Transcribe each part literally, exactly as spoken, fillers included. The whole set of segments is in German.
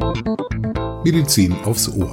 Medizin aufs Ohr.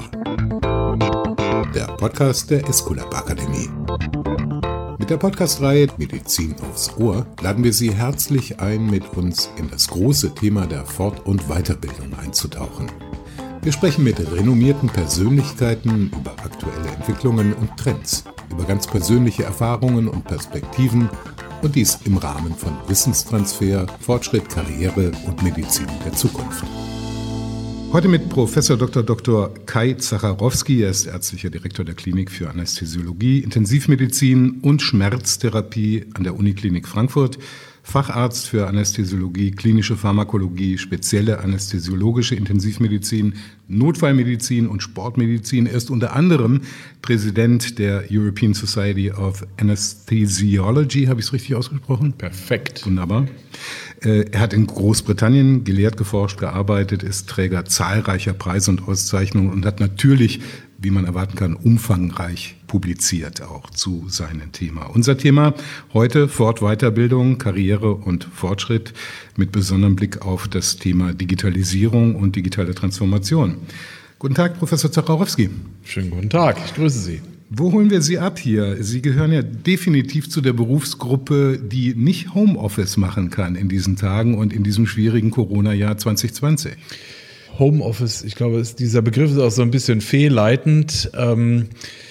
Der Podcast der Esculap Akademie. Mit der Podcast-Reihe Medizin aufs Ohr laden wir Sie herzlich ein, mit uns in das große Thema der Fort- und Weiterbildung einzutauchen. Wir sprechen mit renommierten Persönlichkeiten über aktuelle Entwicklungen und Trends, über ganz persönliche Erfahrungen und Perspektiven und dies im Rahmen von Wissenstransfer, Fortschritt, Karriere und Medizin der Zukunft. Heute mit Professor Doktor Doktor Kai Zacharowski. Er ist ärztlicher Direktor der Klinik für Anästhesiologie, Intensivmedizin und Schmerztherapie an der Uniklinik Frankfurt, Facharzt für Anästhesiologie, klinische Pharmakologie, spezielle anästhesiologische Intensivmedizin, Notfallmedizin und Sportmedizin. Er ist unter anderem Präsident der European Society of Anesthesiology. Habe ich es richtig ausgesprochen? Perfekt. Wunderbar. Er hat in Großbritannien gelehrt, geforscht, gearbeitet, ist Träger zahlreicher Preise und Auszeichnungen und hat natürlich, wie man erwarten kann, umfangreich publiziert auch zu seinem Thema. Unser Thema heute: Fort-, Weiterbildung, Karriere und Fortschritt mit besonderem Blick auf das Thema Digitalisierung und digitale Transformation. Guten Tag, Professor Zacharowski. Schönen guten Tag, ich grüße Sie. Wo holen wir Sie ab hier? Sie gehören ja definitiv zu der Berufsgruppe, die nicht Homeoffice machen kann in diesen Tagen und in diesem schwierigen Corona-Jahr zwanzig zwanzig. Homeoffice, ich glaube, dieser Begriff ist auch so ein bisschen fehlleitend. Ähm,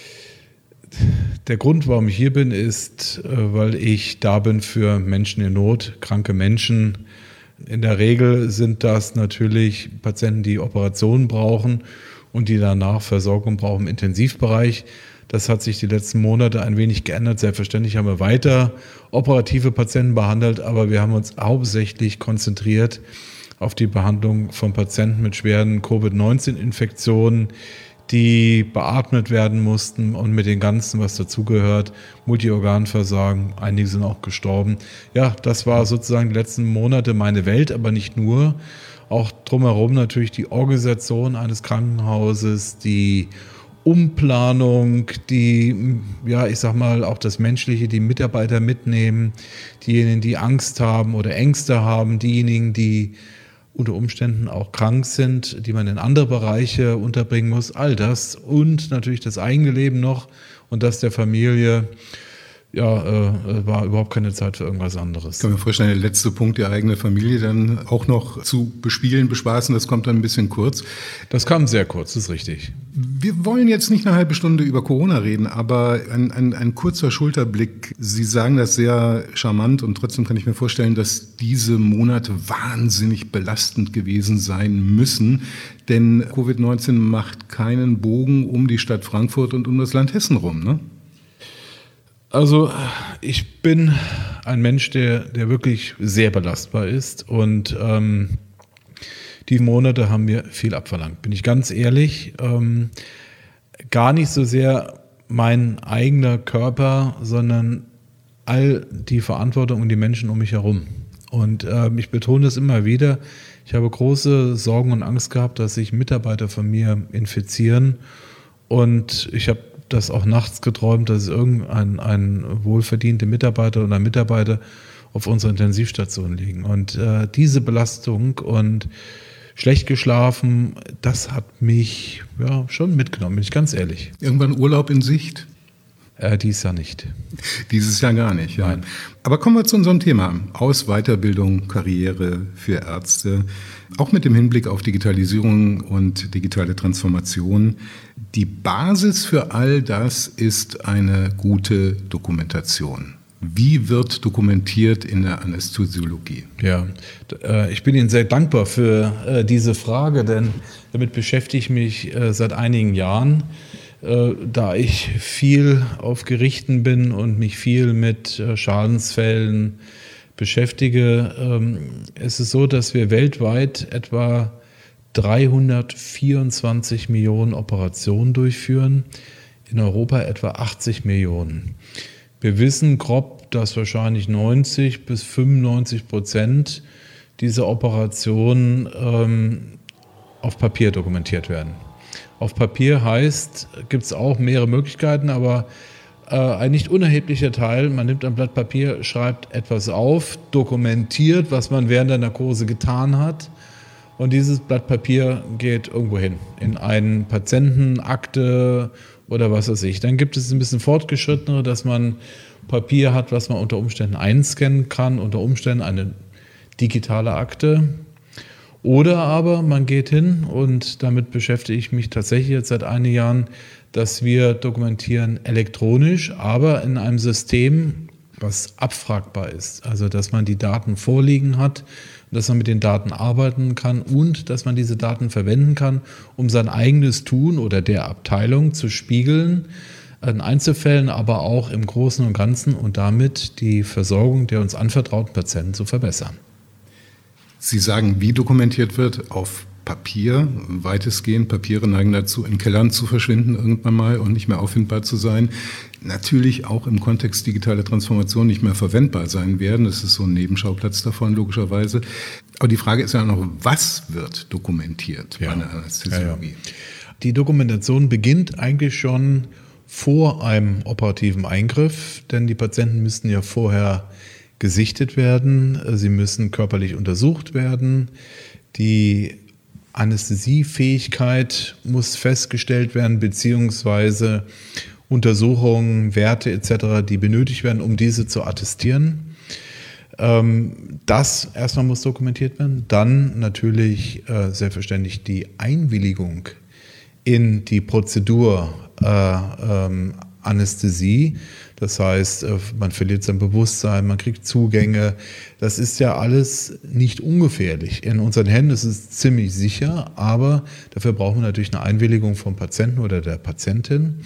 der Grund, warum ich hier bin, ist, äh, weil ich da bin für Menschen in Not, kranke Menschen. In der Regel sind das natürlich Patienten, die Operationen brauchen und die danach Versorgung brauchen im Intensivbereich. Das hat sich die letzten Monate ein wenig geändert. Selbstverständlich haben wir weiter operative Patienten behandelt, aber wir haben uns hauptsächlich konzentriert auf die Behandlung von Patienten mit schweren Covid neunzehn Infektionen, die beatmet werden mussten und mit dem Ganzen, was dazugehört, Multiorganversagen, einige sind auch gestorben. Ja, das war sozusagen die letzten Monate meine Welt, aber nicht nur. Auch drumherum natürlich die Organisation eines Krankenhauses, die Umplanung, die, ja, ich sag mal, auch das Menschliche, die Mitarbeiter mitnehmen, diejenigen, die Angst haben oder Ängste haben, diejenigen, die unter Umständen auch krank sind, die man in andere Bereiche unterbringen muss, all das und natürlich das eigene Leben noch und das der Familie. Ja, äh, war überhaupt keine Zeit für irgendwas anderes. Ich kann mir vorstellen, der letzte Punkt, die eigene Familie dann auch noch zu bespielen, bespaßen, das kommt dann ein bisschen kurz. Das kam sehr kurz, das ist richtig. Wir wollen jetzt nicht eine halbe Stunde über Corona reden, aber ein, ein, ein kurzer Schulterblick. Sie sagen das sehr charmant und trotzdem kann ich mir vorstellen, dass diese Monate wahnsinnig belastend gewesen sein müssen, denn Covid neunzehn macht keinen Bogen um die Stadt Frankfurt und um das Land Hessen rum, ne? Also ich bin ein Mensch, der, der wirklich sehr belastbar ist und ähm, die Monate haben mir viel abverlangt, bin ich ganz ehrlich. Ähm, gar nicht so sehr mein eigener Körper, sondern all die Verantwortung und die Menschen um mich herum. Und ähm, ich betone das immer wieder, ich habe große Sorgen und Angst gehabt, dass sich Mitarbeiter von mir infizieren und ich habe das auch nachts geträumt, dass irgendein ein wohlverdiente Mitarbeiter oder Mitarbeiter auf unserer Intensivstation liegen. Und äh, diese Belastung und schlecht geschlafen, das hat mich ja schon mitgenommen, bin ich ganz ehrlich. Irgendwann Urlaub in Sicht? Äh, dies Jahr nicht. Dieses Jahr gar nicht, ja. Nein. Aber kommen wir zu unserem Thema. Aus, Weiterbildung, Karriere für Ärzte. Auch mit dem Hinblick auf Digitalisierung und digitale Transformation. Die Basis für all das ist eine gute Dokumentation. Wie wird dokumentiert in der Anästhesiologie? Ja, ich bin Ihnen sehr dankbar für diese Frage, denn damit beschäftige ich mich seit einigen Jahren. Da ich viel auf Gerichten bin und mich viel mit Schadensfällen beschäftige, ist es so, dass wir weltweit etwa dreihundertvierundzwanzig Millionen Operationen durchführen, in Europa etwa achtzig Millionen. Wir wissen grob, dass wahrscheinlich neunzig bis fünfundneunzig Prozent dieser Operationen ähm, auf Papier dokumentiert werden. Auf Papier heißt, gibt es auch mehrere Möglichkeiten, aber äh, ein nicht unerheblicher Teil, man nimmt ein Blatt Papier, schreibt etwas auf, dokumentiert, was man während der Narkose getan hat Und dieses Blatt Papier geht irgendwo hin, in eine Patientenakte oder was weiß ich. Dann gibt es ein bisschen fortgeschrittenere, dass man Papier hat, was man unter Umständen einscannen kann, unter Umständen eine digitale Akte. Oder aber man geht hin, und damit beschäftige ich mich tatsächlich jetzt seit einigen Jahren, dass wir dokumentieren elektronisch, aber in einem System, was abfragbar ist. Also dass man die Daten vorliegen hat, dass man mit den Daten arbeiten kann und dass man diese Daten verwenden kann, um sein eigenes Tun oder der Abteilung zu spiegeln, in Einzelfällen, aber auch im Großen und Ganzen, und damit die Versorgung der uns anvertrauten Patienten zu verbessern. Sie sagen, wie dokumentiert wird? Auf Papier, weitestgehend. Papiere neigen dazu, in Kellern zu verschwinden irgendwann mal und nicht mehr auffindbar zu sein. Natürlich auch im Kontext digitaler Transformation nicht mehr verwendbar sein werden. Das ist so ein Nebenschauplatz davon, logischerweise. Aber die Frage ist ja noch, was wird dokumentiert ja. bei einer Anästhesiologie? Ja, ja. Die Dokumentation beginnt eigentlich schon vor einem operativen Eingriff, denn die Patienten müssten ja vorher gesichtet werden, sie müssen körperlich untersucht werden, die Anästhesiefähigkeit muss festgestellt werden, beziehungsweise Untersuchungen, Werte et cetera, die benötigt werden, um diese zu attestieren. Das erstmal muss dokumentiert werden. Dann natürlich äh, selbstverständlich die Einwilligung in die Prozedur äh, ähm, Anästhesie. Das heißt, man verliert sein Bewusstsein, man kriegt Zugänge. Das ist ja alles nicht ungefährlich. In unseren Händen ist es ziemlich sicher, aber dafür brauchen wir natürlich eine Einwilligung vom Patienten oder der Patientin.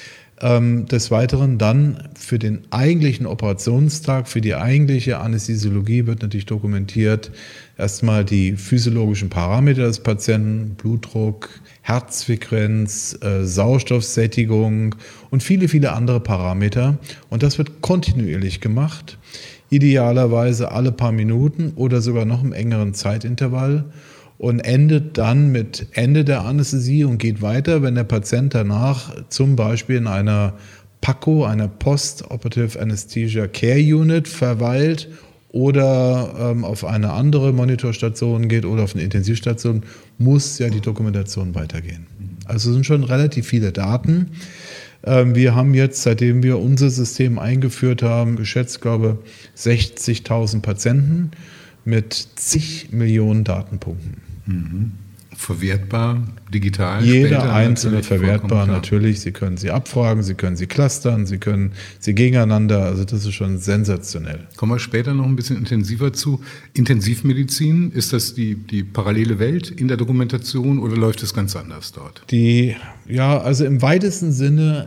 Des Weiteren dann für den eigentlichen Operationstag, für die eigentliche Anästhesiologie wird natürlich dokumentiert erstmal die physiologischen Parameter des Patienten, Blutdruck, Herzfrequenz, äh, Sauerstoffsättigung und viele, viele andere Parameter. Und das wird kontinuierlich gemacht, idealerweise alle paar Minuten oder sogar noch im engeren Zeitintervall, und endet dann mit Ende der Anästhesie und geht weiter, wenn der Patient danach zum Beispiel in einer P A C O, einer Post-Operative Anesthesia Care Unit, verweilt oder ähm, auf eine andere Monitorstation geht oder auf eine Intensivstation, muss ja die Dokumentation weitergehen. Also es sind schon relativ viele Daten. Ähm, wir haben jetzt, seitdem wir unser System eingeführt haben, geschätzt, glaube ich, sechzigtausend Patienten mit zig Millionen Datenpunkten. Mhm. Verwertbar, digital? Jeder einzelne verwertbar, natürlich. Sie können sie abfragen, Sie können sie clustern, Sie können sie gegeneinander. Also das ist schon sensationell. Kommen wir später noch ein bisschen intensiver zu. Intensivmedizin, ist das die, die parallele Welt in der Dokumentation oder läuft es ganz anders dort? Die, ja, also im weitesten Sinne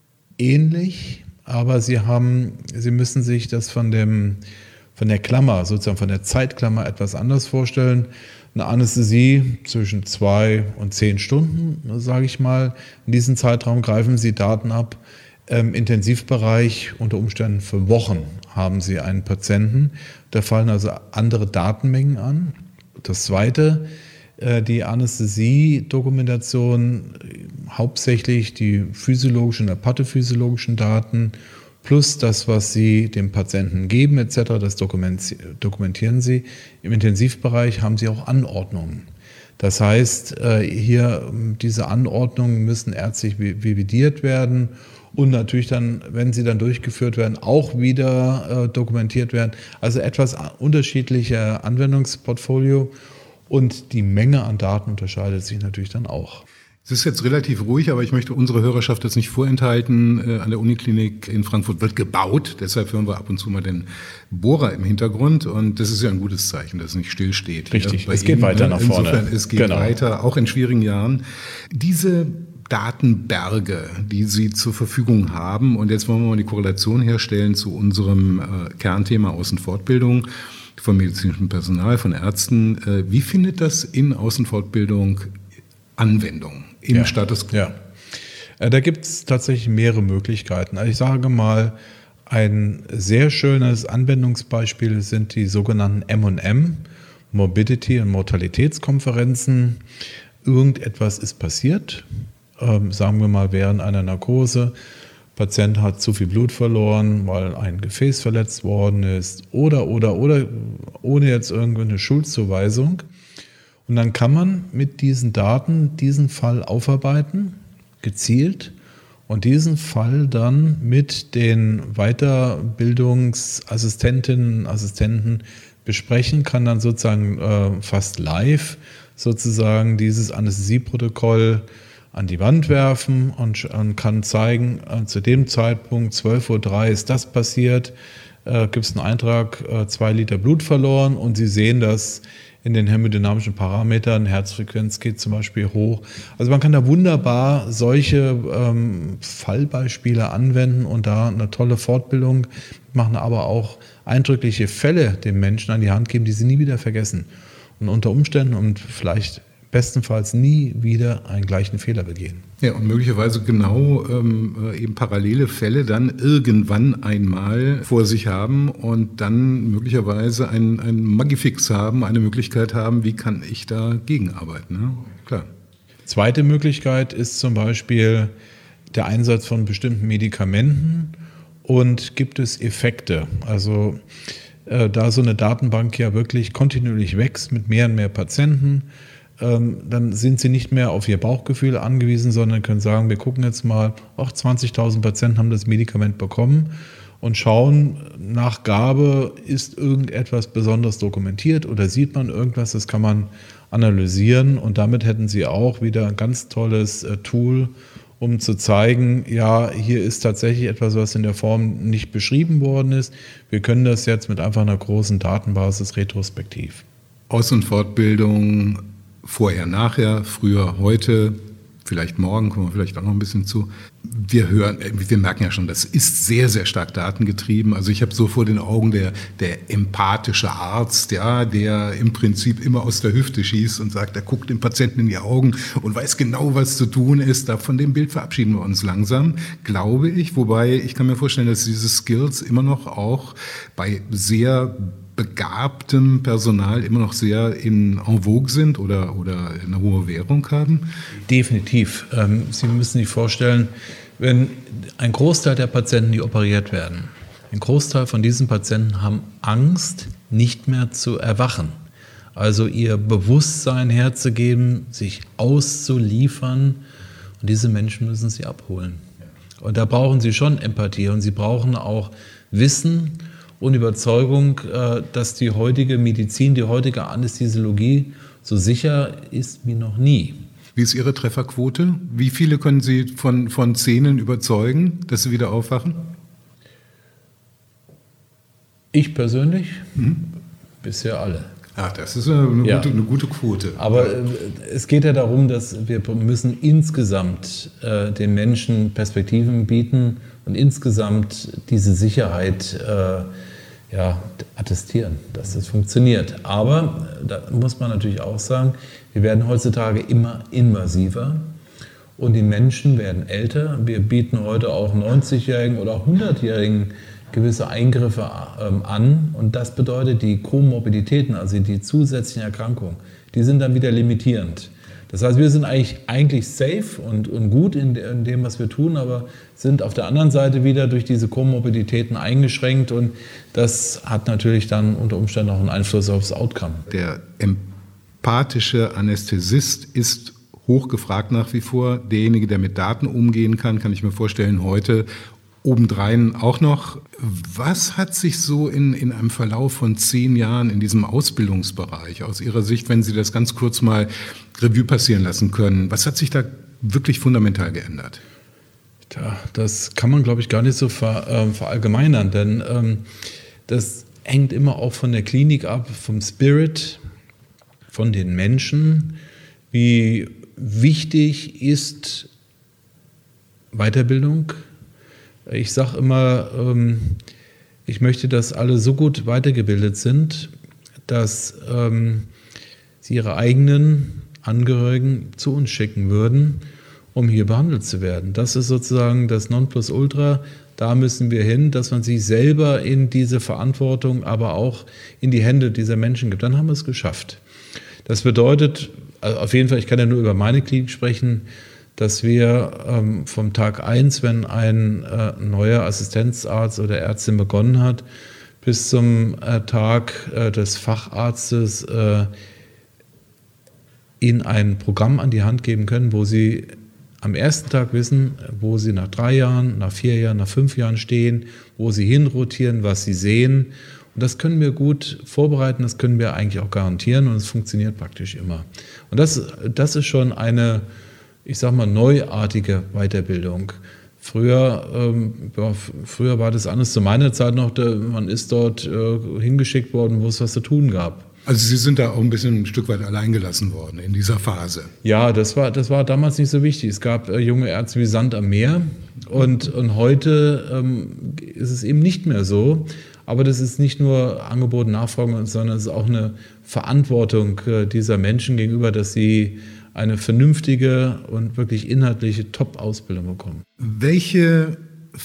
ähnlich, aber Sie haben, Sie müssen sich das von dem von der Klammer, sozusagen von der Zeitklammer etwas anders vorstellen. Eine Anästhesie zwischen zwei und zehn Stunden, sage ich mal. In diesem Zeitraum greifen Sie Daten ab. Im Intensivbereich unter Umständen für Wochen haben Sie einen Patienten. Da fallen also andere Datenmengen an. Das Zweite, die Anästhesie-Dokumentation, hauptsächlich die physiologischen oder pathophysiologischen Daten, plus das, was Sie dem Patienten geben et cetera, das dokumentieren Sie. Im Intensivbereich haben Sie auch Anordnungen. Das heißt, hier diese Anordnungen müssen ärztlich validiert werden und natürlich dann, wenn sie dann durchgeführt werden, auch wieder dokumentiert werden. Also etwas unterschiedlicher Anwendungsportfolio, und die Menge an Daten unterscheidet sich natürlich dann auch. Es ist jetzt relativ ruhig, aber ich möchte unsere Hörerschaft jetzt nicht vorenthalten. Äh, an der Uniklinik in Frankfurt wird gebaut, deshalb hören wir ab und zu mal den Bohrer im Hintergrund, und das ist ja ein gutes Zeichen, dass es nicht still steht. Richtig, es geht weiter nach vorne. Insofern, es geht genau. weiter, auch in schwierigen Jahren. Diese Datenberge, die Sie zur Verfügung haben, und jetzt wollen wir mal die Korrelation herstellen zu unserem äh, Kernthema Außenfortbildung von medizinischem Personal, von Ärzten. Äh, wie findet das in Außenfortbildung Anwendung im ja, Status quo? Ja. Da gibt es tatsächlich mehrere Möglichkeiten. Also ich sage mal, ein sehr schönes Anwendungsbeispiel sind die sogenannten M und M, Morbidity- und Mortalitätskonferenzen. Irgendetwas ist passiert, ähm, sagen wir mal während einer Narkose. Patient hat zu viel Blut verloren, weil ein Gefäß verletzt worden ist oder, oder, oder, ohne jetzt irgendeine Schuldzuweisung. Und dann kann man mit diesen Daten diesen Fall aufarbeiten, gezielt, und diesen Fall dann mit den Weiterbildungsassistentinnen und Assistenten besprechen, kann dann sozusagen äh, fast live sozusagen dieses Anästhesieprotokoll an die Wand werfen und, und kann zeigen, äh, zu dem Zeitpunkt zwölf Uhr drei ist das passiert, äh, gibt es einen Eintrag, äh, zwei Liter Blut verloren, und Sie sehen das in den hämodynamischen Parametern, Herzfrequenz geht zum Beispiel hoch. Also man kann da wunderbar solche ähm, Fallbeispiele anwenden und da eine tolle Fortbildung machen, aber auch eindrückliche Fälle den Menschen an die Hand geben, die sie nie wieder vergessen. Und unter Umständen und vielleicht bestenfalls nie wieder einen gleichen Fehler begehen. Ja, und möglicherweise genau ähm, eben parallele Fälle dann irgendwann einmal vor sich haben und dann möglicherweise ein, ein Magifix haben, eine Möglichkeit haben, wie kann ich da gegenarbeiten. Ne? Klar. Zweite Möglichkeit ist zum Beispiel der Einsatz von bestimmten Medikamenten, und gibt es Effekte. Also äh, da so eine Datenbank ja wirklich kontinuierlich wächst mit mehr und mehr Patienten, dann sind Sie nicht mehr auf Ihr Bauchgefühl angewiesen, sondern können sagen, wir gucken jetzt mal, auch zwanzigtausend Patienten haben das Medikament bekommen und schauen nach Gabe, ist irgendetwas besonders dokumentiert oder sieht man irgendwas, das kann man analysieren, und damit hätten Sie auch wieder ein ganz tolles Tool, um zu zeigen, ja, hier ist tatsächlich etwas, was in der Form nicht beschrieben worden ist. Wir können das jetzt mit einfach einer großen Datenbasis retrospektiv. Aus- und Fortbildung, vorher, nachher, früher, heute, vielleicht morgen, kommen wir vielleicht auch noch ein bisschen zu. Wir hören, wir merken ja schon, das ist sehr, sehr stark datengetrieben. Also ich habe so vor den Augen der, der empathische Arzt, ja, der im Prinzip immer aus der Hüfte schießt und sagt, er guckt dem Patienten in die Augen und weiß genau, was zu tun ist. Da von dem Bild verabschieden wir uns langsam, glaube ich. Wobei ich kann mir vorstellen, dass diese Skills immer noch auch bei sehr begabtem Personal immer noch sehr in en vogue sind oder, oder eine hohe Währung haben? Definitiv. Sie müssen sich vorstellen, wenn ein Großteil der Patienten, die operiert werden, ein Großteil von diesen Patienten haben Angst, nicht mehr zu erwachen. Also ihr Bewusstsein herzugeben, sich auszuliefern, und diese Menschen müssen sie abholen. Und da brauchen sie schon Empathie, und sie brauchen auch Wissen und Überzeugung, dass die heutige Medizin, die heutige Anästhesiologie so sicher ist wie noch nie. Wie ist Ihre Trefferquote? Wie viele können Sie von, von Szenen überzeugen, dass sie wieder aufwachen? Ich persönlich? Mhm. Bisher alle. Ach, das ist eine, ja. gute, eine gute Quote. Aber äh, es geht ja darum, dass wir müssen insgesamt äh, den Menschen Perspektiven bieten und insgesamt diese Sicherheit äh, ja, attestieren, dass das funktioniert. Aber da muss man natürlich auch sagen, wir werden heutzutage immer invasiver und die Menschen werden älter. Wir bieten heute auch neunzigjährigen oder hundertjährigen gewisse Eingriffe ähm, an, und das bedeutet, die Komorbiditäten, also die zusätzlichen Erkrankungen, die sind dann wieder limitierend. Das heißt, wir sind eigentlich, eigentlich safe und, und gut in, de, in dem, was wir tun, aber sind auf der anderen Seite wieder durch diese Komorbiditäten eingeschränkt, und das hat natürlich dann unter Umständen auch einen Einfluss aufs Outcome. Der empathische Anästhesist ist hochgefragt nach wie vor. Derjenige, der mit Daten umgehen kann, kann ich mir vorstellen, heute obendrein auch noch. Was hat sich so in, in einem Verlauf von zehn Jahren in diesem Ausbildungsbereich aus Ihrer Sicht, wenn Sie das ganz kurz mal Revue passieren lassen können, was hat sich da wirklich fundamental geändert? Tja, das kann man, glaube ich, gar nicht so ver, äh, verallgemeinern, denn ähm, das hängt immer auch von der Klinik ab, vom Spirit, von den Menschen. Wie wichtig ist Weiterbildung? Ich sage immer, ich möchte, dass alle so gut weitergebildet sind, dass sie ihre eigenen Angehörigen zu uns schicken würden, um hier behandelt zu werden. Das ist sozusagen das Nonplusultra. Da müssen wir hin, dass man sich selber in diese Verantwortung, aber auch in die Hände dieser Menschen gibt. Dann haben wir es geschafft. Das bedeutet, also auf jeden Fall, ich kann ja nur über meine Klinik sprechen, dass wir ähm, vom Tag eins, wenn ein äh, neuer Assistenzarzt oder Ärztin begonnen hat, bis zum äh, Tag äh, des Facharztes äh, ihnen ein Programm an die Hand geben können, wo sie am ersten Tag wissen, wo sie nach drei Jahren, nach vier Jahren, nach fünf Jahren stehen, wo sie hinrotieren, was sie sehen. Und das können wir gut vorbereiten, das können wir eigentlich auch garantieren und es funktioniert praktisch immer. Und das, das ist schon eine, ich sag mal, neuartige Weiterbildung. Früher, ähm, ja, früher war das anders zu meiner Zeit noch, da, man ist dort äh, hingeschickt worden, wo es was zu tun gab. Also Sie sind da auch ein bisschen ein Stück weit alleingelassen worden in dieser Phase. Ja, das war, das war damals nicht so wichtig. Es gab äh, junge Ärzte wie Sand am Meer und, und heute ähm, ist es eben nicht mehr so. Aber das ist nicht nur Angebot und Nachfrage, sondern es ist auch eine Verantwortung äh, dieser Menschen gegenüber, dass sie eine vernünftige und wirklich inhaltliche Top-Ausbildung bekommen. Welche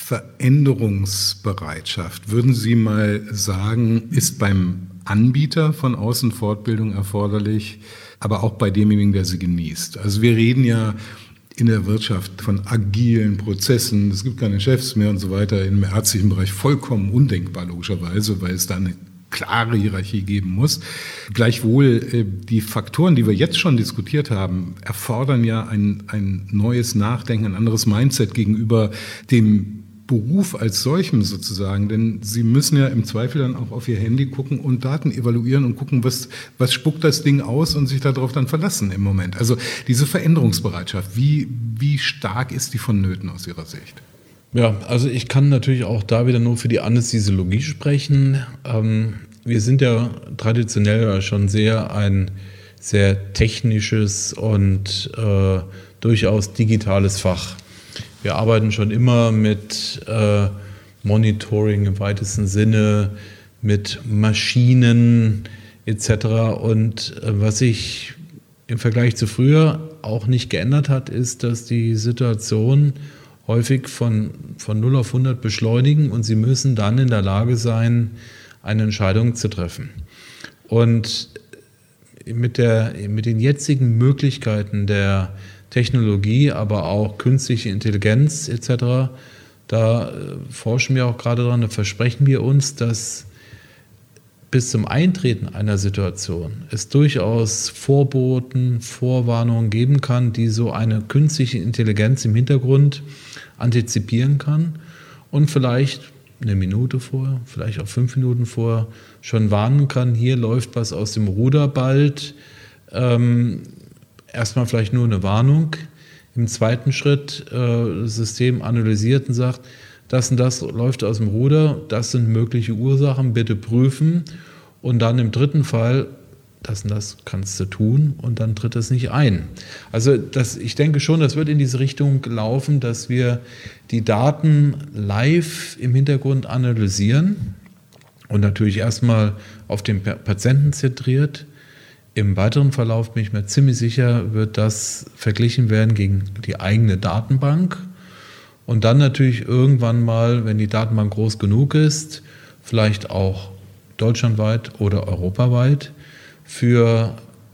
Veränderungsbereitschaft, würden Sie mal sagen, ist beim Anbieter von Außenfortbildung erforderlich, aber auch bei demjenigen, der sie genießt? Also wir reden ja in der Wirtschaft von agilen Prozessen, es gibt keine Chefs mehr und so weiter, im ärztlichen Bereich vollkommen undenkbar logischerweise, weil es da eine klare Hierarchie geben muss. Gleichwohl, äh, die Faktoren, die wir jetzt schon diskutiert haben, erfordern ja ein, ein neues Nachdenken, ein anderes Mindset gegenüber dem Beruf als solchem sozusagen, denn Sie müssen ja im Zweifel dann auch auf Ihr Handy gucken und Daten evaluieren und gucken, was, was spuckt das Ding aus und sich darauf dann verlassen im Moment. Also diese Veränderungsbereitschaft, wie, wie stark ist die vonnöten aus Ihrer Sicht? Ja, also ich kann natürlich auch da wieder nur für die Anästhesiologie sprechen. Ähm, wir sind ja traditionell schon sehr ein sehr technisches und äh, durchaus digitales Fach. Wir arbeiten schon immer mit äh, Monitoring im weitesten Sinne, mit Maschinen et cetera. Und äh, was sich im Vergleich zu früher auch nicht geändert hat, ist, dass die Situation häufig von, von null auf hundert beschleunigen und sie müssen dann in der Lage sein, eine Entscheidung zu treffen. Und mit, der, mit den jetzigen Möglichkeiten der Technologie, aber auch künstliche Intelligenz et cetera, da forschen wir auch gerade dran, da versprechen wir uns, dass bis zum Eintreten einer Situation es durchaus Vorboten, Vorwarnungen geben kann, die so eine künstliche Intelligenz im Hintergrund antizipieren kann und vielleicht eine Minute vorher, vielleicht auch fünf Minuten vorher schon warnen kann, hier läuft was aus dem Ruder bald. Ähm, erstmal vielleicht nur eine Warnung. Im zweiten Schritt äh, das System analysiert und sagt, das und das läuft aus dem Ruder, das sind mögliche Ursachen, bitte prüfen. Und dann im dritten Fall, das und das kannst du tun und dann tritt es nicht ein. Also das, ich denke schon, das wird in diese Richtung laufen, dass wir die Daten live im Hintergrund analysieren und natürlich erstmal auf den Patienten zentriert. Im weiteren Verlauf bin ich mir ziemlich sicher, wird das verglichen werden gegen die eigene Datenbank. Und dann natürlich irgendwann mal, wenn die Datenbank groß genug ist, vielleicht auch deutschlandweit oder europaweit, für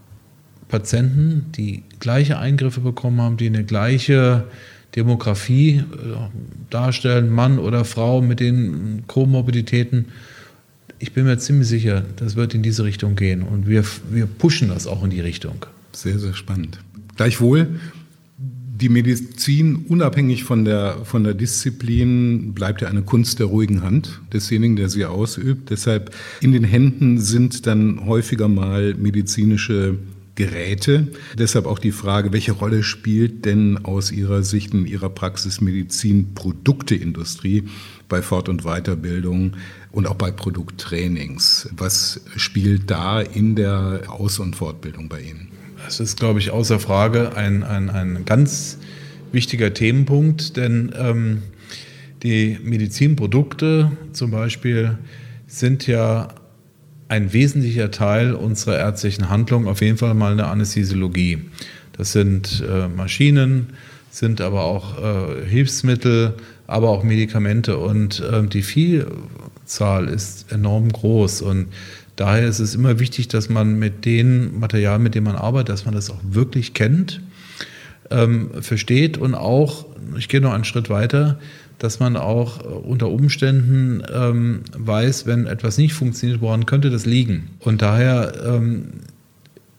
Patienten, die gleiche Eingriffe bekommen haben, die eine gleiche Demografie darstellen, Mann oder Frau mit den Komorbiditäten. Ich bin mir ziemlich sicher, das wird in diese Richtung gehen und wir, wir pushen das auch in die Richtung. Sehr, sehr spannend. Gleichwohl, die Medizin, unabhängig von der, von der Disziplin, bleibt ja eine Kunst der ruhigen Hand desjenigen, der sie ausübt. Deshalb in den Händen sind dann häufiger mal medizinische Geräte. Deshalb auch die Frage, welche Rolle spielt denn aus Ihrer Sicht in Ihrer Praxis Medizinprodukteindustrie bei Fort- und Weiterbildung und auch bei Produkttrainings? Was spielt da in der Aus- und Fortbildung bei Ihnen? Das ist, glaube ich, außer Frage ein, ein, ein ganz wichtiger Themenpunkt, denn ähm, die Medizinprodukte zum Beispiel sind ja ein wesentlicher Teil unserer ärztlichen Handlung, auf jeden Fall mal eine Anästhesiologie. Das sind äh, Maschinen, sind aber auch äh, Hilfsmittel, aber auch Medikamente und äh, die Vielzahl ist enorm groß und daher ist es immer wichtig, dass man mit den Materialien, mit denen man arbeitet, dass man das auch wirklich kennt, ähm, versteht und auch, ich gehe noch einen Schritt weiter, dass man auch unter Umständen ähm, weiß, wenn etwas nicht funktioniert, woran könnte das liegen? Und daher ähm,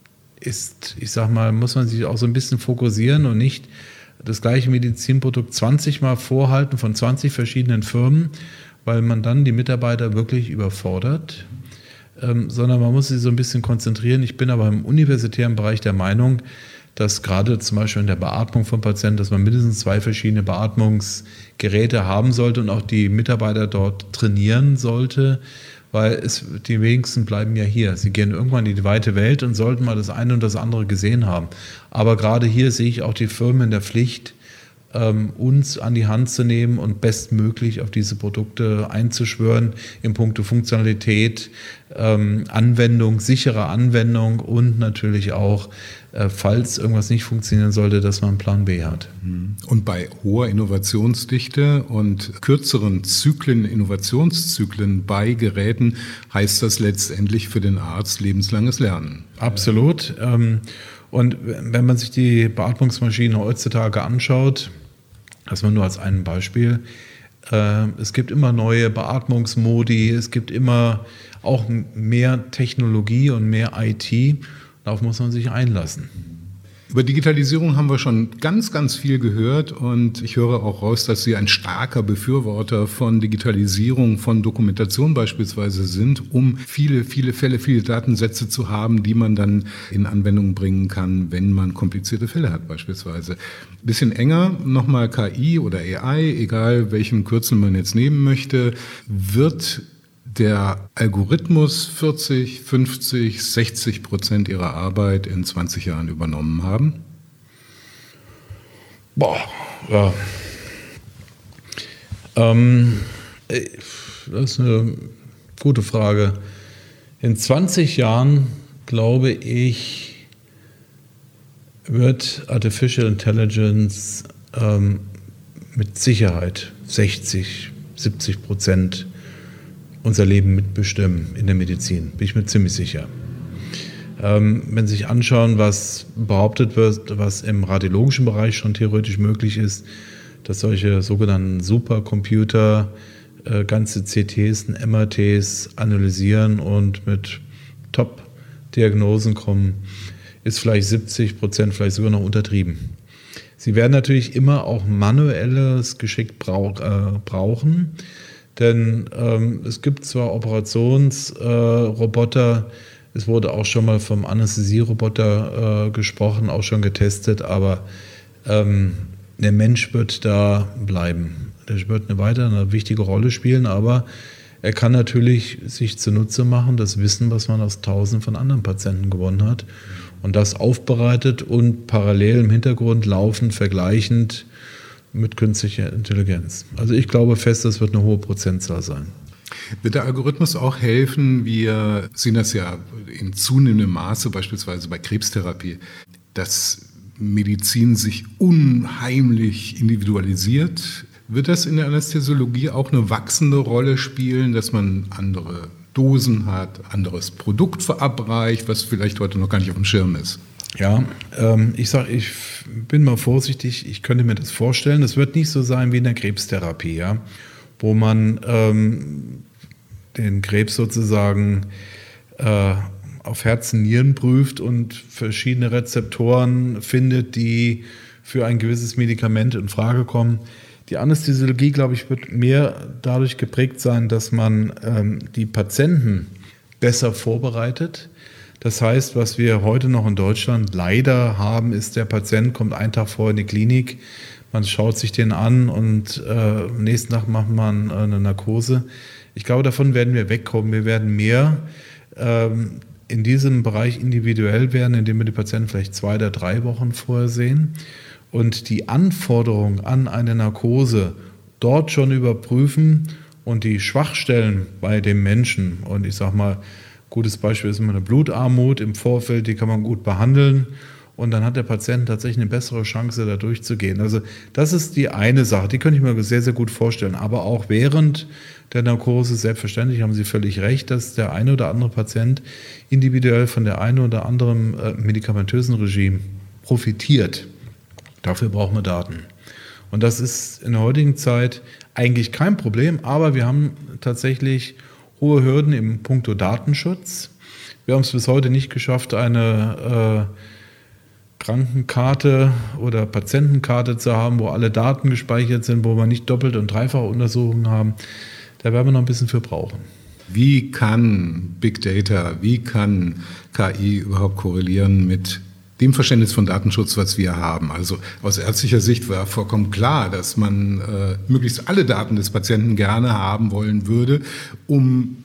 ist, ich sag mal, muss man sich auch so ein bisschen fokussieren und nicht das gleiche Medizinprodukt zwanzig Mal vorhalten von zwanzig verschiedenen Firmen, weil man dann die Mitarbeiter wirklich überfordert, ähm, sondern man muss sich so ein bisschen konzentrieren. Ich bin aber im universitären Bereich der Meinung, dass gerade zum Beispiel in der Beatmung von Patienten, dass man mindestens zwei verschiedene Beatmungsgeräte haben sollte und auch die Mitarbeiter dort trainieren sollte, weil es, die wenigsten bleiben ja hier. Sie gehen irgendwann in die weite Welt und sollten mal das eine und das andere gesehen haben. Aber gerade hier sehe ich auch die Firmen in der Pflicht, ähm, uns an die Hand zu nehmen und bestmöglich auf diese Produkte einzuschwören in puncto Funktionalität, ähm, Anwendung, sichere Anwendung und natürlich auch, äh, falls irgendwas nicht funktionieren sollte, dass man einen Plan B hat. Und bei hoher Innovationsdichte und kürzeren Zyklen, Innovationszyklen bei Geräten heißt das letztendlich für den Arzt lebenslanges Lernen. Absolut. Ähm, und wenn man sich die Beatmungsmaschinen heutzutage anschaut, das war nur als ein Beispiel, äh, es gibt immer neue Beatmungsmodi, es gibt immer auch mehr Technologie und mehr I T, darauf muss man sich einlassen. Über Digitalisierung haben wir schon ganz, ganz viel gehört und ich höre auch raus, dass Sie ein starker Befürworter von Digitalisierung, von Dokumentation beispielsweise sind, um viele, viele Fälle, viele Datensätze zu haben, die man dann in Anwendung bringen kann, wenn man komplizierte Fälle hat beispielsweise. Ein bisschen enger, nochmal K I oder A I, egal welchen Kürzel man jetzt nehmen möchte, wird der Algorithmus vierzig, fünfzig, sechzig Prozent ihrer Arbeit in zwanzig Jahren übernommen haben? Boah, ja. Ähm, das ist eine gute Frage. In zwanzig Jahren, glaube ich, wird Artificial Intelligence ähm, mit Sicherheit sechzig, siebzig Prozent unser Leben mitbestimmen in der Medizin, bin ich mir ziemlich sicher. Ähm, wenn Sie sich anschauen, was behauptet wird, was im radiologischen Bereich schon theoretisch möglich ist, dass solche sogenannten Supercomputer äh, ganze C Ts und M R Ts analysieren und mit Top-Diagnosen kommen, ist vielleicht siebzig Prozent, vielleicht sogar noch untertrieben. Sie werden natürlich immer auch manuelles Geschick brauch, äh, brauchen, denn ähm, es gibt zwar Operationsroboter, äh, es wurde auch schon mal vom Anästhesieroboter äh, gesprochen, auch schon getestet, aber ähm, der Mensch wird da bleiben. Der wird eine weiter eine wichtige Rolle spielen, aber er kann natürlich sich zunutze machen, das Wissen, was man aus Tausenden von anderen Patienten gewonnen hat und das aufbereitet und parallel im Hintergrund laufend, vergleichend mit künstlicher Intelligenz. Also ich glaube fest, das wird eine hohe Prozentzahl sein. Wird der Algorithmus auch helfen? Wir sehen das ja in zunehmendem Maße, beispielsweise bei Krebstherapie, dass Medizin sich unheimlich individualisiert. Wird das in der Anästhesiologie auch eine wachsende Rolle spielen, dass man andere Dosen hat, anderes Produkt verabreicht, was vielleicht heute noch gar nicht auf dem Schirm ist? Ja, ähm, ich sage, ich bin mal vorsichtig, ich könnte mir das vorstellen. Es wird nicht so sein wie in der Krebstherapie, ja, wo man ähm, den Krebs sozusagen äh, auf Herz und Nieren prüft und verschiedene Rezeptoren findet, die für ein gewisses Medikament in Frage kommen. Die Anästhesiologie, glaube ich, wird mehr dadurch geprägt sein, dass man ähm, die Patienten besser vorbereitet. Das heißt, was wir heute noch in Deutschland leider haben, ist, der Patient kommt einen Tag vorher in die Klinik, man schaut sich den an und äh, am nächsten Tag macht man eine Narkose. Ich glaube, davon werden wir wegkommen. Wir werden mehr ähm, in diesem Bereich individuell werden, indem wir die Patienten vielleicht zwei oder drei Wochen vorher sehen und die Anforderungen an eine Narkose dort schon überprüfen und die Schwachstellen bei dem Menschen, und ich sage mal, gutes Beispiel ist immer eine Blutarmut im Vorfeld, die kann man gut behandeln und dann hat der Patient tatsächlich eine bessere Chance, da durchzugehen. Also das ist die eine Sache, die könnte ich mir sehr, sehr gut vorstellen. Aber auch während der Narkose, selbstverständlich haben Sie völlig recht, dass der eine oder andere Patient individuell von der einen oder anderen äh, medikamentösen Regime profitiert. Dafür brauchen wir Daten. Und das ist in der heutigen Zeit eigentlich kein Problem, aber wir haben tatsächlich hohe Hürden im Punkto Datenschutz. Wir haben es bis heute nicht geschafft, eine äh, Krankenkarte oder Patientenkarte zu haben, wo alle Daten gespeichert sind, wo wir nicht Doppelt- und Dreifachuntersuchungen haben. Da werden wir noch ein bisschen für brauchen. Wie kann Big Data, wie kann K I überhaupt korrelieren mit dem Verständnis von Datenschutz, was wir haben? Also aus ärztlicher Sicht war vollkommen klar, dass man äh, möglichst alle Daten des Patienten gerne haben wollen würde, um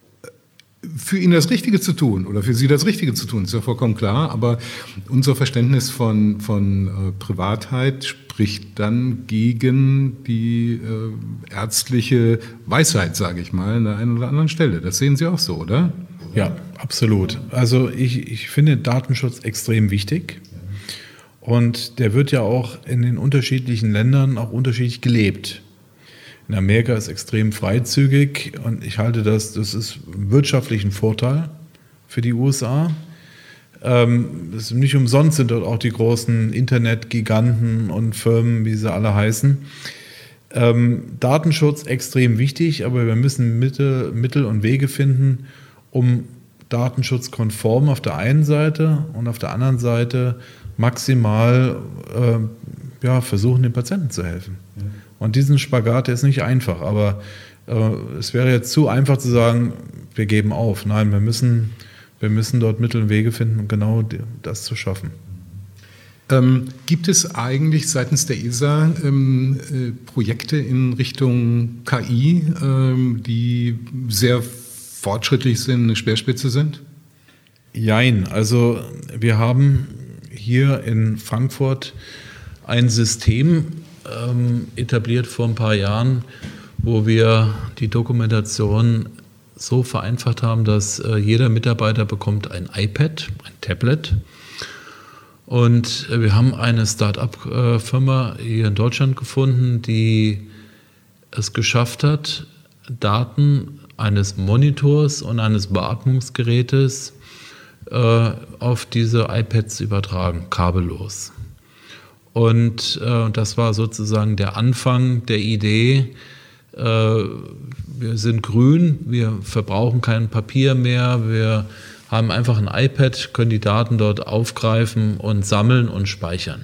für ihn das Richtige zu tun oder für sie das Richtige zu tun, ist ja vollkommen klar. Aber unser Verständnis von, von äh, Privatheit spricht dann gegen die äh, ärztliche Weisheit, sage ich mal, an der einen oder anderen Stelle. Das sehen Sie auch so, oder? Ja, absolut. Also ich, ich finde Datenschutz extrem wichtig. Und der wird ja auch in den unterschiedlichen Ländern auch unterschiedlich gelebt. In Amerika ist extrem freizügig und ich halte das, das ist wirtschaftlich ein Vorteil für die U S A. Ähm, das ist nicht umsonst sind dort auch die großen Internetgiganten und Firmen, wie sie alle heißen. Ähm, Datenschutz extrem wichtig, aber wir müssen Mittel, Mittel und Wege finden, um datenschutzkonform auf der einen Seite und auf der anderen Seite maximal äh, ja, versuchen, den Patienten zu helfen. Ja. Und diesen Spagat, der ist nicht einfach, aber äh, es wäre jetzt zu einfach zu sagen, wir geben auf. Nein, wir müssen, wir müssen dort Mittel und Wege finden, um genau das zu schaffen. Ähm, gibt es eigentlich seitens der E S A ähm, äh, Projekte in Richtung K I, ähm, die sehr fortschrittlich sind, eine Speerspitze sind? Jein, also wir haben hier in Frankfurt ein System ähm, etabliert vor ein paar Jahren, wo wir die Dokumentation so vereinfacht haben, dass äh, jeder Mitarbeiter bekommt ein iPad, ein Tablet. Und äh, wir haben eine Start-up-Firma hier in Deutschland gefunden, die es geschafft hat, Daten eines Monitors und eines Beatmungsgerätes äh, auf diese iPads zu übertragen, kabellos. Und äh, das war sozusagen der Anfang der Idee, äh, wir sind grün, wir verbrauchen kein Papier mehr, wir haben einfach ein iPad, können die Daten dort aufgreifen und sammeln und speichern.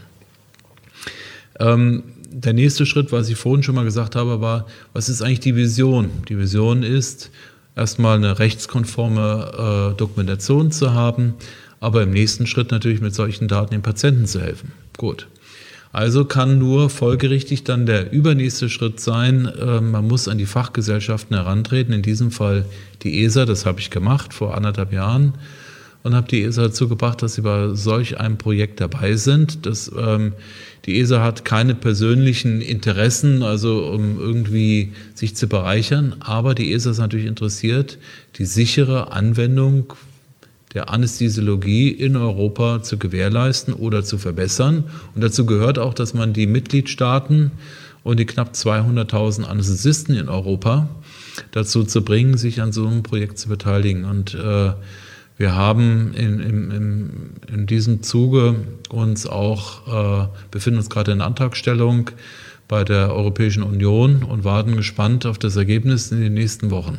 Ähm, der nächste Schritt, was ich vorhin schon mal gesagt habe, war, was ist eigentlich die Vision? Die Vision ist, erstmal eine rechtskonforme äh, Dokumentation zu haben, aber im nächsten Schritt natürlich mit solchen Daten den Patienten zu helfen. Gut. Also kann nur folgerichtig dann der übernächste Schritt sein, äh, man muss an die Fachgesellschaften herantreten, in diesem Fall die E S A, das habe ich gemacht vor anderthalb Jahren und habe die E S A dazu gebracht, dass sie bei solch einem Projekt dabei sind. Das, ähm, die E S A hat keine persönlichen Interessen, also um irgendwie sich zu bereichern, aber die E S A ist natürlich interessiert, die sichere Anwendung der Anästhesiologie in Europa zu gewährleisten oder zu verbessern. Und dazu gehört auch, dass man die Mitgliedstaaten und die knapp zweihunderttausend Anästhesisten in Europa dazu zu bringen, sich an so einem Projekt zu beteiligen. Und äh, wir haben in, in, in diesem Zuge uns auch, äh, befinden uns gerade in Antragstellung bei der Europäischen Union und warten gespannt auf das Ergebnis in den nächsten Wochen.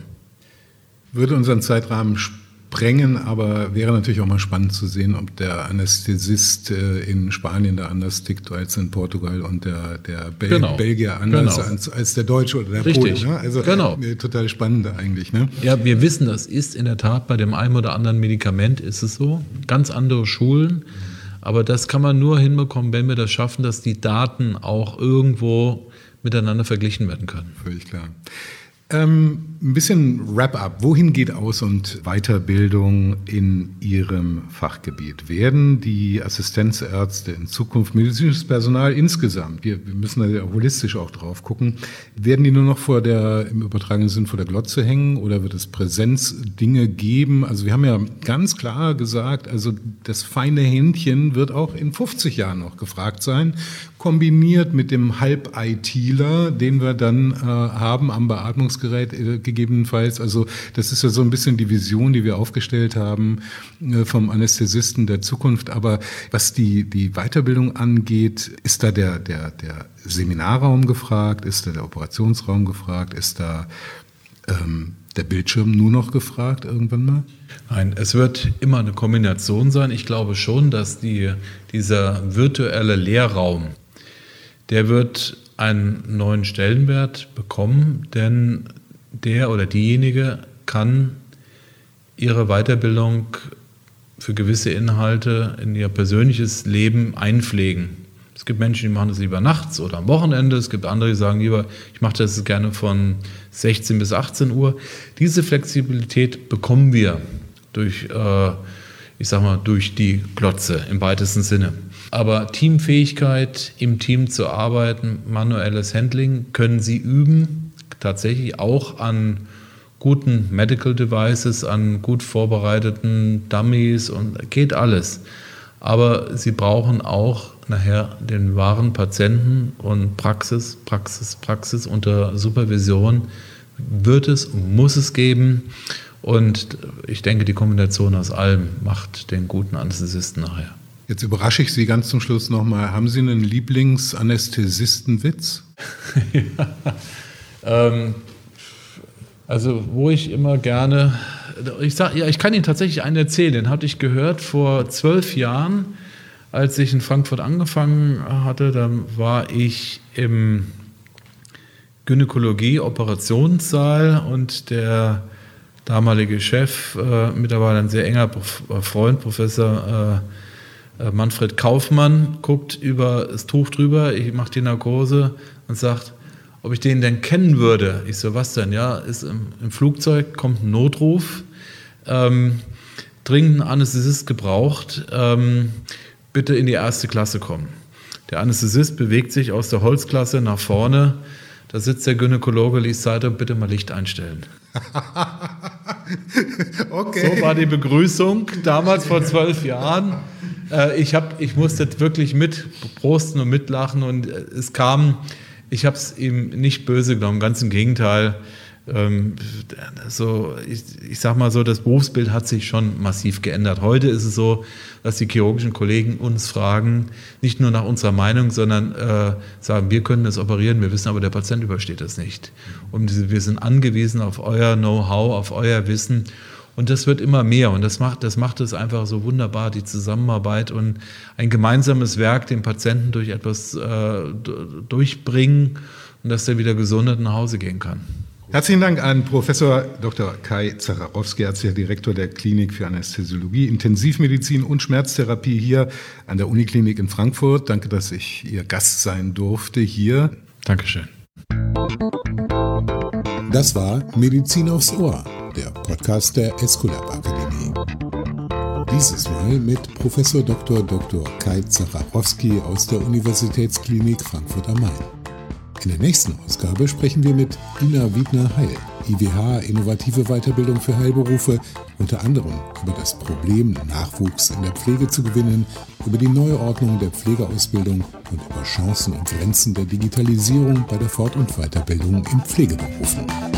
Würde unseren Zeitrahmen sprengen, aber wäre natürlich auch mal spannend zu sehen, ob der Anästhesist in Spanien da anders tickt als in Portugal und der, der Bel- genau. Belgier anders genau. als, als der Deutsche oder der Richtig. Pole. Ne? Also genau. Total spannend eigentlich. Ne? Ja, wir wissen, das ist in der Tat bei dem einen oder anderen Medikament ist es so. Ganz andere Schulen. Aber das kann man nur hinbekommen, wenn wir das schaffen, dass die Daten auch irgendwo miteinander verglichen werden können. Völlig klar. Ähm, ein bisschen Wrap-up. Wohin geht Aus- und Weiterbildung in Ihrem Fachgebiet? Werden die Assistenzärzte in Zukunft, medizinisches Personal insgesamt, wir, wir müssen da ja holistisch auch drauf gucken, werden die nur noch vor der, im übertragenen Sinn vor der Glotze hängen oder wird es Präsenzdinge geben? Also wir haben ja ganz klar gesagt, also das feine Händchen wird auch in fünfzig Jahren noch gefragt sein, kombiniert mit dem Halb-ITler, den wir dann äh, haben am Beatmungsgerät äh, gegebenenfalls. Also das ist ja so ein bisschen die Vision, die wir aufgestellt haben äh, vom Anästhesisten der Zukunft. Aber was die, die Weiterbildung angeht, ist da der, der, der Seminarraum gefragt? Ist da der Operationsraum gefragt? Ist da ähm, der Bildschirm nur noch gefragt irgendwann mal? Nein, es wird immer eine Kombination sein. Ich glaube schon, dass die, dieser virtuelle Lehrraum, der wird einen neuen Stellenwert bekommen, denn der oder diejenige kann ihre Weiterbildung für gewisse Inhalte in ihr persönliches Leben einpflegen. Es gibt Menschen, die machen das lieber nachts oder am Wochenende. Es gibt andere, die sagen lieber, ich mache das gerne von sechzehn bis achtzehn Uhr. Diese Flexibilität bekommen wir durch, äh, ich sag mal, durch die Glotze im weitesten Sinne. Aber Teamfähigkeit, im Team zu arbeiten, manuelles Handling können Sie üben, tatsächlich auch an guten Medical Devices, an gut vorbereiteten Dummies und geht alles. Aber Sie brauchen auch nachher den wahren Patienten und Praxis, Praxis, Praxis unter Supervision wird es und muss es geben. Und ich denke, die Kombination aus allem macht den guten Anästhesisten nachher. Jetzt überrasche ich Sie ganz zum Schluss nochmal. Haben Sie einen Lieblingsanästhesistenwitz? Ja, ähm, also wo ich immer gerne, ich sag, ja, ich kann Ihnen tatsächlich einen erzählen, den hatte ich gehört vor zwölf Jahren, als ich in Frankfurt angefangen hatte. Da war ich im Gynäkologie-Operationssaal und der damalige Chef, äh, mittlerweile ein sehr enger Freund, Professor äh, Manfred Kaufmann, guckt über das Tuch drüber, ich mache die Narkose und sagt, ob ich den denn kennen würde. Ich so, was denn? Ja, ist im, im Flugzeug, kommt ein Notruf, ähm, dringend ein Anästhesist gebraucht, ähm, bitte in die erste Klasse kommen. Der Anästhesist bewegt sich aus der Holzklasse nach vorne, da sitzt der Gynäkologe, liest Zeitung, bitte mal Licht einstellen. Okay. So war die Begrüßung damals vor zwölf Jahren. Äh, ich, hab, ich musste wirklich mitprosten und mitlachen und es kam, ich habe es ihm nicht böse genommen, ganz im Gegenteil. Ähm, so, ich, ich sag mal so, das Berufsbild hat sich schon massiv geändert. Heute ist es so, dass die chirurgischen Kollegen uns fragen, nicht nur nach unserer Meinung, sondern äh, sagen, wir können das operieren, wir wissen aber, der Patient übersteht das nicht. Und wir sind angewiesen auf euer Know-how, auf euer Wissen. Und das wird immer mehr und das macht, das macht es einfach so wunderbar, die Zusammenarbeit und ein gemeinsames Werk, den Patienten durch etwas äh, durchbringen und dass der wieder gesundet nach Hause gehen kann. Herzlichen Dank an Professor Doktor Kai Zacharowski, ärztlicher Direktor der Klinik für Anästhesiologie, Intensivmedizin und Schmerztherapie hier an der Uniklinik in Frankfurt. Danke, dass ich Ihr Gast sein durfte hier. Dankeschön. Das war Medizin aufs Ohr, der Podcast der Esculap Akademie. Dieses Mal mit Professor Doktor Doktor Kai Zacharowski aus der Universitätsklinik Frankfurt am Main. In der nächsten Ausgabe sprechen wir mit Ina Wiedner-Heil, I W H Innovative Weiterbildung für Heilberufe, unter anderem über das Problem, Nachwuchs in der Pflege zu gewinnen, über die Neuordnung der Pflegeausbildung und über Chancen und Grenzen der Digitalisierung bei der Fort- und Weiterbildung in Pflegeberufen.